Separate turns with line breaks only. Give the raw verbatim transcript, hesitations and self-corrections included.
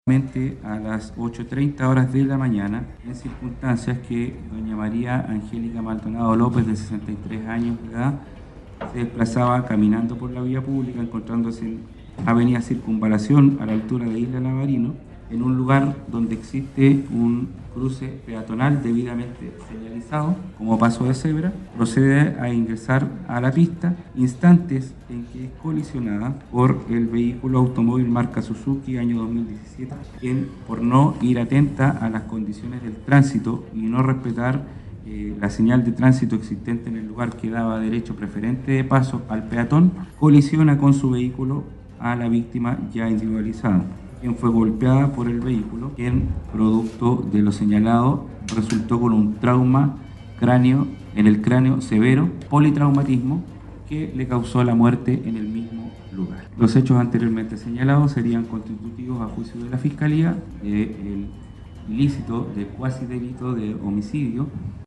a las ocho treinta horas de la mañana, en circunstancias que doña María Angélica Maldonado López, de sesenta y tres años de edad, se desplazaba caminando por la vía pública, encontrándose en Avenida Circunvalación, a la altura de Isla Navarino, en un lugar donde existe un cruce peatonal debidamente señalizado como paso de cebra. Procede a ingresar a la pista, instantes en que es colisionada por el vehículo automóvil marca Suzuki año dos mil diecisiete, quien, por no ir atenta a las condiciones del tránsito y no respetar eh, la señal de tránsito existente en el lugar que daba derecho preferente de paso al peatón, colisiona con su vehículo a la víctima ya individualizada, quien fue golpeada por el vehículo, quien, producto de lo señalado, resultó con un trauma cráneo en el cráneo severo, politraumatismo, que le causó la muerte en el mismo lugar. Los hechos anteriormente señalados serían constitutivos, a juicio de la Fiscalía, del ilícito de cuasi delito de homicidio